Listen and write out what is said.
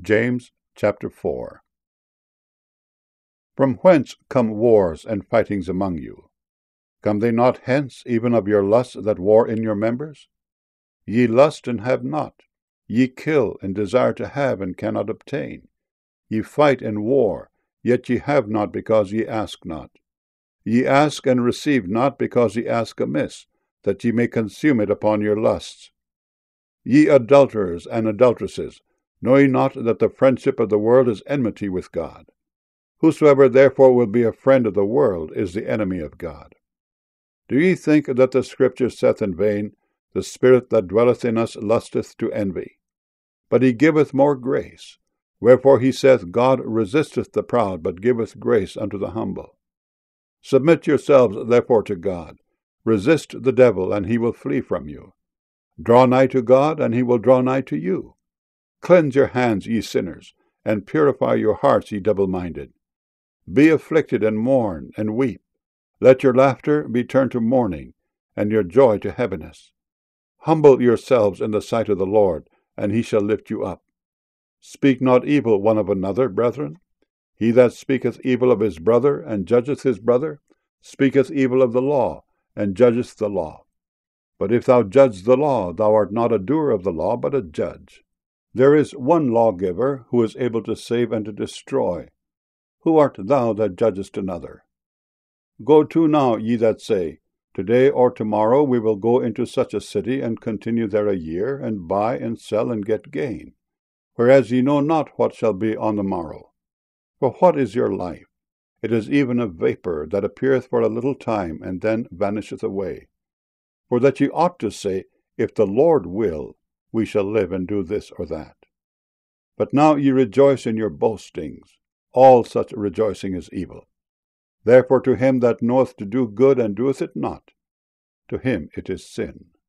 James chapter 4. From whence come wars and fightings among you? Come they not hence even of your lusts that war in your members? Ye lust and have not. Ye kill and desire to have and cannot obtain. Ye fight and war, yet ye have not because ye ask not. Ye ask and receive not because ye ask amiss, that ye may consume it upon your lusts. Ye adulterers and adulteresses, know ye not that the friendship of the world is enmity with God? Whosoever therefore will be a friend of the world is the enemy of God. Do ye think that the Scripture saith in vain, The Spirit that dwelleth in us lusteth to envy? But he giveth more grace. Wherefore he saith, God resisteth the proud, but giveth grace unto the humble. Submit yourselves therefore to God. Resist the devil, and he will flee from you. Draw nigh to God, and he will draw nigh to you. Cleanse your hands, ye sinners, and purify your hearts, ye double-minded. Be afflicted, and mourn, and weep. Let your laughter be turned to mourning, and your joy to heaviness. Humble yourselves in the sight of the Lord, and he shall lift you up. Speak not evil one of another, brethren. He that speaketh evil of his brother, and judgeth his brother, speaketh evil of the law, and judgeth the law. But if thou judge the law, thou art not a doer of the law, but a judge. There is one lawgiver, who is able to save and to destroy. Who art thou that judgest another? Go to now, ye that say, Today or tomorrow we will go into such a city, and continue there a year, and buy and sell, and get gain. Whereas ye know not what shall be on the morrow. For what is your life? It is even a vapour that appeareth for a little time, and then vanisheth away. For that ye ought to say, If the Lord will, we shall live and do this or that. But now ye rejoice in your boastings. All such rejoicing is evil. Therefore to him that knoweth to do good and doeth it not, to him it is sin.